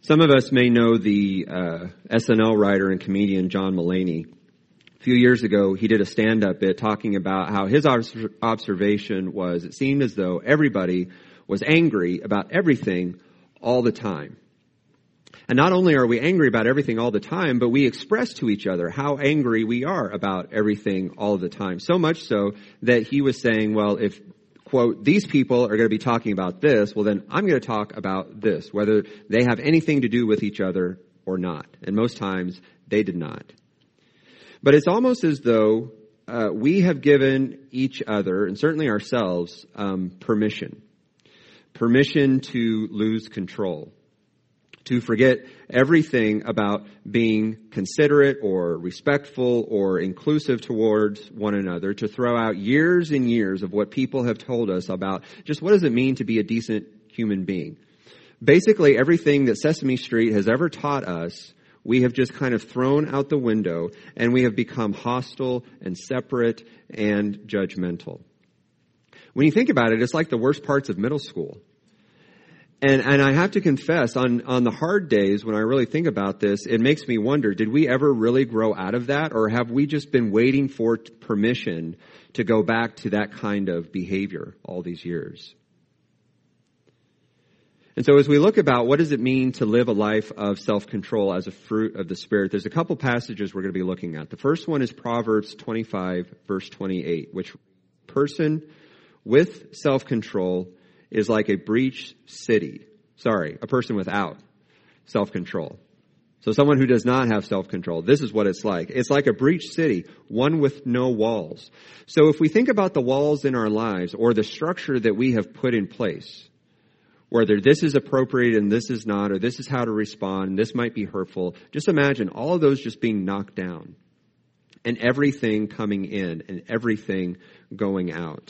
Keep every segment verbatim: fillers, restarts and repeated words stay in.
Some of us may know the uh, S N L writer and comedian John Mulaney. A few years ago, he did a stand-up bit talking about how his observation was it seemed as though everybody was angry about everything all the time. And not only are we angry about everything all the time, but we express to each other how angry we are about everything all the time. So much so that he was saying, well, if, quote, these people are going to be talking about this, well, then I'm going to talk about this, whether they have anything to do with each other or not. And most times, they did not. But it's almost as though uh, we have given each other, and certainly ourselves, um, permission. Permission to lose control. To forget everything about being considerate or respectful or inclusive towards one another, to throw out years and years of what people have told us about just what does it mean to be a decent human being. Basically, everything that Sesame Street has ever taught us, we have just kind of thrown out the window, and we have become hostile and separate and judgmental. When you think about it, it's like the worst parts of middle school. And and I have to confess, on, on the hard days, when I really think about this, it makes me wonder, did we ever really grow out of that? Or have we just been waiting for permission to go back to that kind of behavior all these years? And so as we look about what does it mean to live a life of self-control as a fruit of the Spirit, there's a couple passages we're going to be looking at. The first one is Proverbs twenty-five, verse twenty-eight, which person with self-control is like a breached city. Sorry, a person without self-control. So someone who does not have self-control, this is what it's like. It's like a breached city, one with no walls. So if we think about the walls in our lives or the structure that we have put in place, whether this is appropriate and this is not, or this is how to respond, and this might be hurtful, just imagine all of those just being knocked down and everything coming in and everything going out.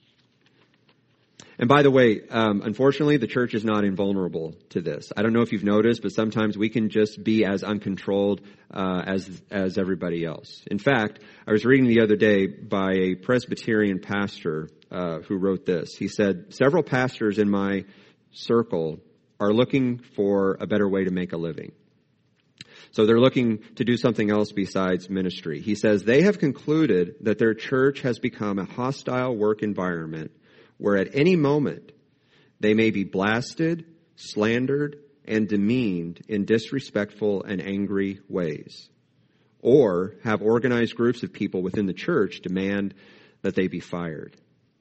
And by the way, um, unfortunately, the church is not invulnerable to this. I don't know if you've noticed, but sometimes we can just be as uncontrolled uh, as as everybody else. In fact, I was reading the other day by a Presbyterian pastor uh, who wrote this. He said, several pastors in my circle are looking for a better way to make a living. So they're looking to do something else besides ministry. He says they have concluded that their church has become a hostile work environment where at any moment they may be blasted, slandered, and demeaned in disrespectful and angry ways, or have organized groups of people within the church demand that they be fired.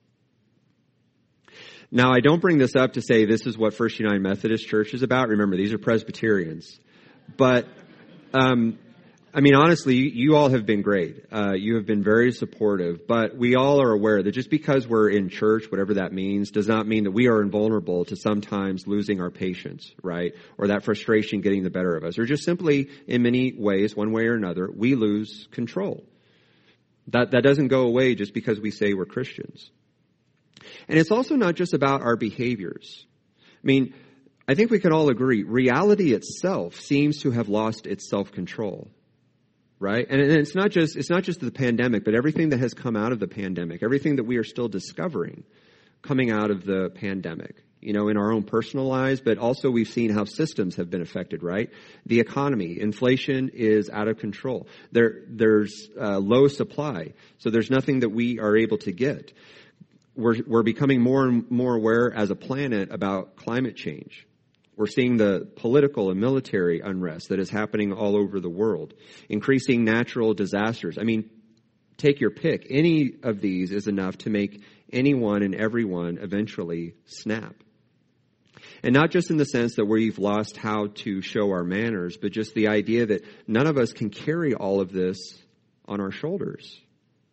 Now, I don't bring this up to say this is what First United Methodist Church is about. Remember, these are Presbyterians. But, um, I mean, honestly, you all have been great. Uh, you have been very supportive, but we all are aware that just because we're in church, whatever that means, does not mean that we are invulnerable to sometimes losing our patience, right? Or that frustration getting the better of us. Or just simply, in many ways, one way or another, we lose control. That, that doesn't go away just because we say we're Christians. And it's also not just about our behaviors. I mean, I think we can all agree, reality itself seems to have lost its self-control. Right? And it's not just it's not just the pandemic, but everything that has come out of the pandemic, everything that we are still discovering coming out of the pandemic, you know, in our own personal lives, but also we've seen how systems have been affected, right? The economy, inflation is out of control. There, there's uh, low supply, so there's nothing that we are able to get. We're, we're becoming more and more aware as a planet about climate change. We're seeing the political and military unrest that is happening all over the world, increasing natural disasters. I mean, take your pick. Any of these is enough to make anyone and everyone eventually snap. And not just in the sense that we've lost how to show our manners, but just the idea that none of us can carry all of this on our shoulders.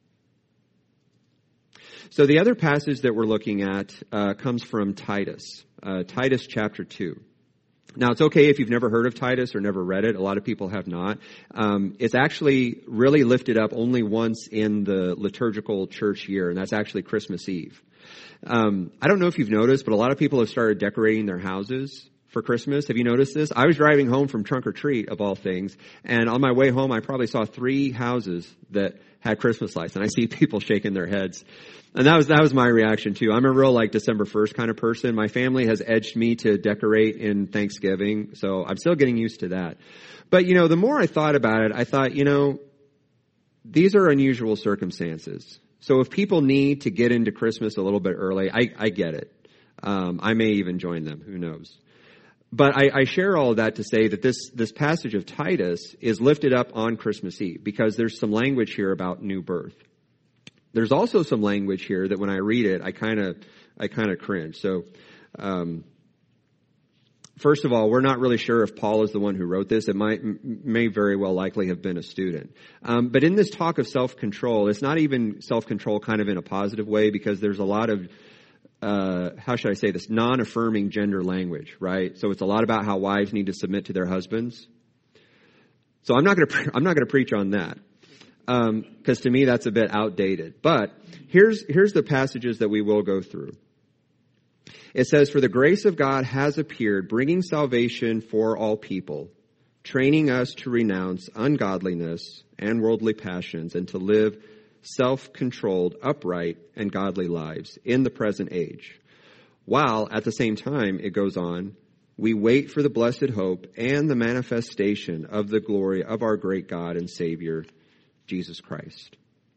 So the other passage that we're looking at uh, comes from Titus, uh, Titus chapter two. Now, it's okay if you've never heard of Titus or never read it. A lot of people have not. Um, it's actually really lifted up only once in the liturgical church year, and that's actually Christmas Eve. Um, I don't know if you've noticed, but a lot of people have started decorating their houses for Christmas. Have you noticed this? I was driving home from Trunk or Treat, of all things, and on my way home, I probably saw three houses that had Christmas lights, and I see people shaking their heads. And that was, that was my reaction too. I'm a real like December first kind of person. My family has edged me to decorate in Thanksgiving, so I'm still getting used to that. But you know, the more I thought about it, I thought, you know, these are unusual circumstances. So if people need to get into Christmas a little bit early, I, I get it. Um, I may even join them. Who knows? But I, I share all of that to say that this, this passage of Titus is lifted up on Christmas Eve because there's some language here about new birth. There's also some language here that when I read it, I kind of, I kind of cringe. So, um, first of all, we're not really sure if Paul is the one who wrote this. It might, may very well likely have been a student. Um, but in this talk of self-control, it's not even self-control kind of in a positive way because there's a lot of, uh, how should I say this, non-affirming gender language, right? So it's a lot about how wives need to submit to their husbands. So I'm not going to, pre- I'm not going to preach on that. Um, cause to me that's a bit outdated. But here's, here's the passages that we will go through. It says, "For the grace of God has appeared, bringing salvation for all people, training us to renounce ungodliness and worldly passions and to live self-controlled, upright, and godly lives in the present age. While at the same time," it goes on, "we wait for the blessed hope and the manifestation of the glory of our great God and Savior, Jesus Christ."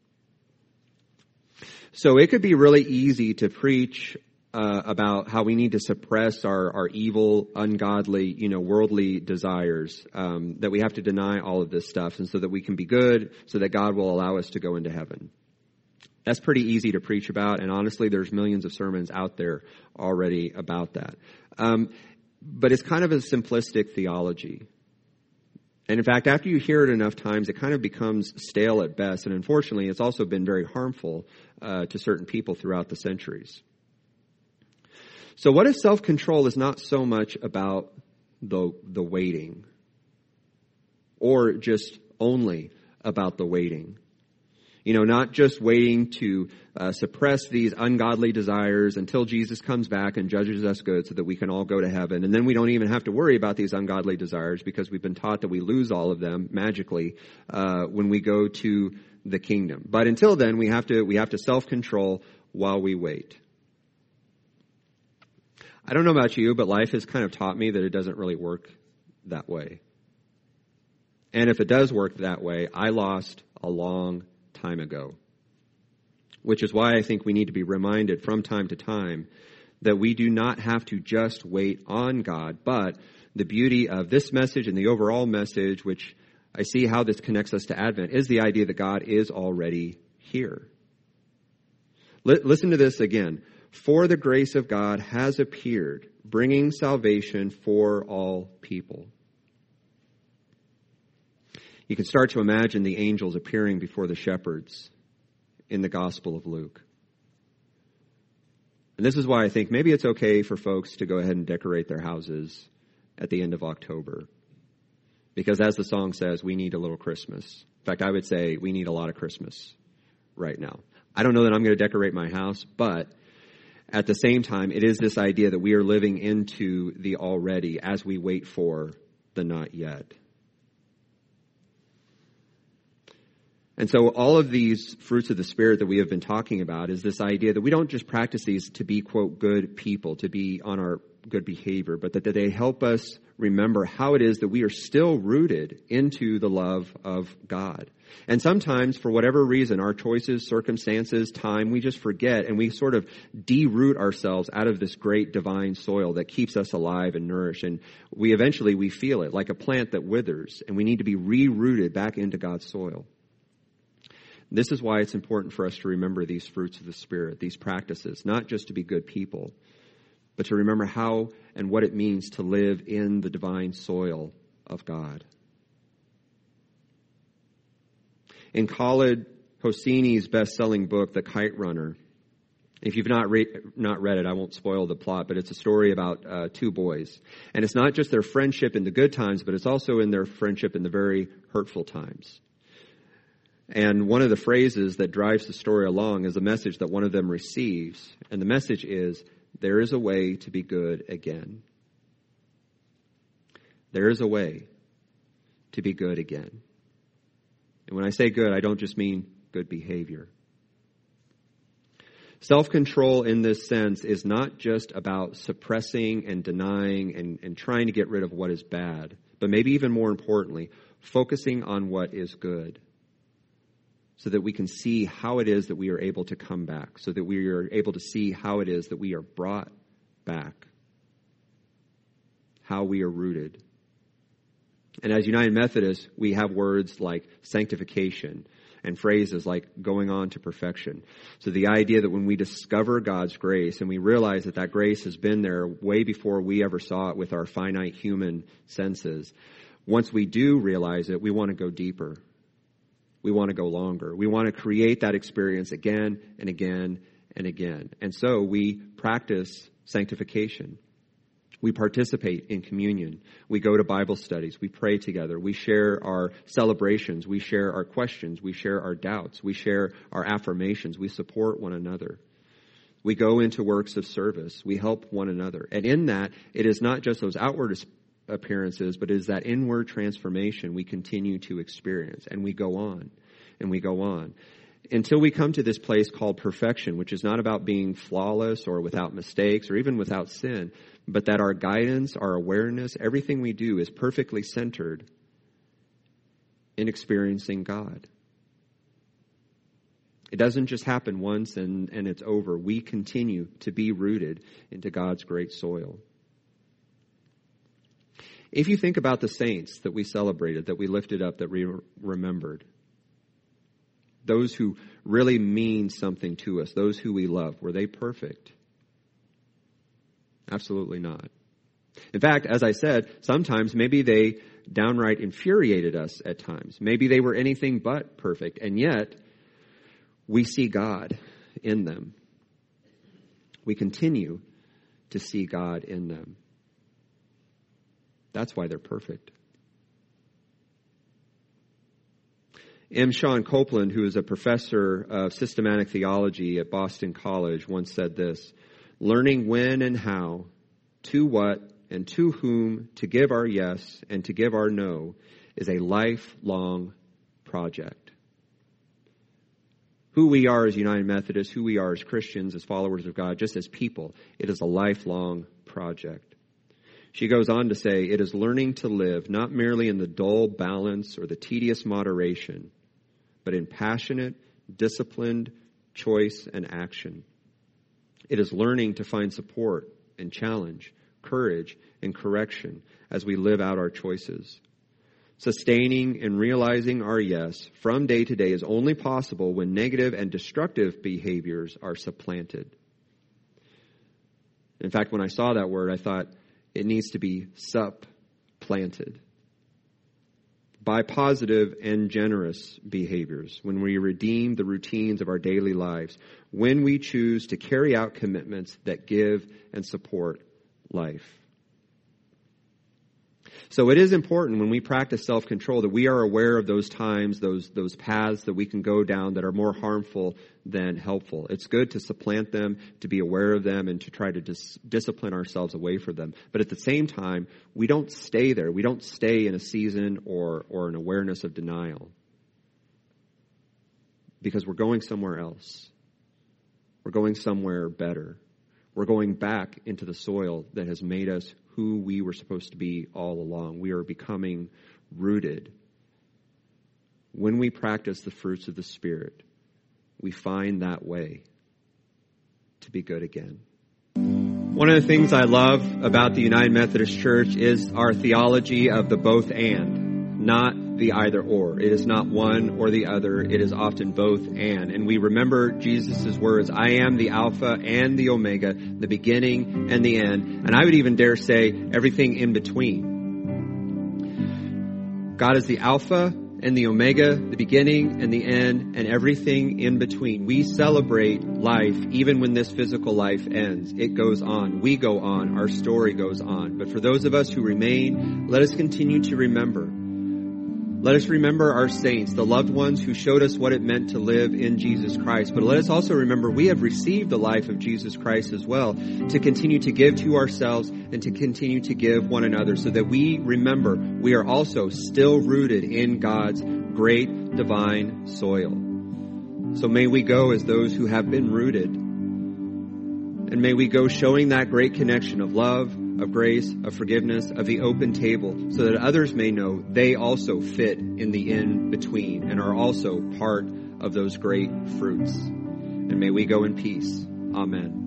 So it could be really easy to preach uh, about how we need to suppress our, our evil, ungodly, you know, worldly desires, um, that we have to deny all of this stuff, and so that we can be good, so that God will allow us to go into heaven. That's pretty easy to preach about, and honestly, there's millions of sermons out there already about that. Um, but it's kind of a simplistic theology. And in fact, after you hear it enough times, it kind of becomes stale at best. And unfortunately, it's also been very harmful uh, to certain people throughout the centuries. So what if self-control is not so much about the, the waiting, or just only about the waiting? You know, not just waiting to uh, suppress these ungodly desires until Jesus comes back and judges us good so that we can all go to heaven. And then we don't even have to worry about these ungodly desires because we've been taught that we lose all of them magically uh, when we go to the kingdom. But until then, we have to we have to self-control while we wait. I don't know about you, but life has kind of taught me that it doesn't really work that way. And if it does work that way, I lost a long time ago. Which is why I think we need to be reminded from time to time that we do not have to just wait on God, but the beauty of this message and the overall message, which I see how this connects us to Advent, is the idea that God is already here. L- listen to this again. "For the grace of God has appeared, bringing salvation for all people." You can start to imagine the angels appearing before the shepherds in the Gospel of Luke. And this is why I think maybe it's okay for folks to go ahead and decorate their houses at the end of October. Because as the song says, we need a little Christmas. In fact, I would say we need a lot of Christmas right now. I don't know that I'm going to decorate my house, but at the same time, it is this idea that we are living into the already as we wait for the not yet. And so all of these fruits of the Spirit that we have been talking about is this idea that we don't just practice these to be, quote, good people, to be on our good behavior, but that, that they help us remember how it is that we are still rooted into the love of God. And sometimes, for whatever reason, our choices, circumstances, time, we just forget and we sort of de-root ourselves out of this great divine soil that keeps us alive and nourished. And we eventually, we feel it like a plant that withers, and we need to be re-rooted back into God's soil. This is why it's important for us to remember these fruits of the Spirit, these practices, not just to be good people, but to remember how and what it means to live in the divine soil of God. In Khaled Hosseini's best-selling book, The Kite Runner, if you've not, re- not read it, I won't spoil the plot, but it's a story about uh, two boys. And it's not just their friendship in the good times, but it's also in their friendship in the very hurtful times. And one of the phrases that drives the story along is a message that one of them receives. And the message is, there is a way to be good again. there is a way to be good again. And when I say good, I don't just mean good behavior. Self-control in this sense is not just about suppressing and denying and, and trying to get rid of what is bad, but maybe even more importantly, focusing on what is good so that we can see how it is that we are able to come back, so that we are able to see how it is that we are brought back, how we are rooted. And as United Methodists, we have words like sanctification and phrases like going on to perfection. So the idea that when we discover God's grace and we realize that that grace has been there way before we ever saw it with our finite human senses, once we do realize it, we want to go deeper. We want to go longer. We want to create that experience again and again and again. And so we practice sanctification. We participate in communion. We go to Bible studies. We pray together. We share our celebrations. We share our questions. We share our doubts. We share our affirmations. We support one another. We go into works of service. We help one another. And in that, it is not just those outward appearances, but it is that inward transformation we continue to experience. And we go on and we go on until we come to this place called perfection, which is not about being flawless or without mistakes or even without sin, but that our guidance, our awareness, everything we do is perfectly centered in experiencing God. It doesn't just happen once and, and it's over. We continue to be rooted into God's great soil. If you think about the saints that we celebrated, that we lifted up, that we remembered, those who really mean something to us, those who we love, were they perfect? Absolutely not. In fact, as I said, sometimes maybe they downright infuriated us at times. Maybe they were anything but perfect, and yet we see God in them. We continue to see God in them. That's why they're perfect. M. Sean Copeland, who is a professor of systematic theology at Boston College, once said this: learning when and how, to what and to whom to give our yes and to give our no is a lifelong project. Who we are as United Methodists, who we are as Christians, as followers of God, just as people, it is a lifelong project. She goes on to say, it is learning to live not merely in the dull balance or the tedious moderation, but in passionate, disciplined choice and action. It is learning to find support and challenge, courage and correction as we live out our choices. Sustaining and realizing our yes from day to day is only possible when negative and destructive behaviors are supplanted. In fact, when I saw that word, I thought it needs to be supplanted by positive and generous behaviors, when we redeem the routines of our daily lives, when we choose to carry out commitments that give and support life. So it is important when we practice self-control that we are aware of those times, those those paths that we can go down that are more harmful than helpful. It's good to supplant them, to be aware of them, and to try to dis- discipline ourselves away from them. But at the same time, we don't stay there. We don't stay in a season or, or an awareness of denial, because we're going somewhere else. We're going somewhere better. We're going back into the soil that has made us who we were supposed to be all along. We are becoming rooted. When we practice the fruits of the Spirit, we find that way to be good again. One of the things I love about the United Methodist Church is our theology of the both and, not the either or. It is not one or the other. It is often both and. And we remember Jesus' words, I am the Alpha and the Omega, the beginning and the end. And I would even dare say everything in between. God is the Alpha and the Omega, the beginning and the end, and everything in between. We celebrate life even when this physical life ends. It goes on. We go on. Our story goes on. But for those of us who remain, let us continue to remember Let us remember our saints, the loved ones who showed us what it meant to live in Jesus Christ. But let us also remember we have received the life of Jesus Christ as well, to continue to give to ourselves and to continue to give one another, so that we remember we are also still rooted in God's great divine soil. So may we go as those who have been rooted. And may we go showing that great connection of love, of grace, of forgiveness, of the open table, so that others may know they also fit in the in-between and are also part of those great fruits. And may we go in peace. Amen.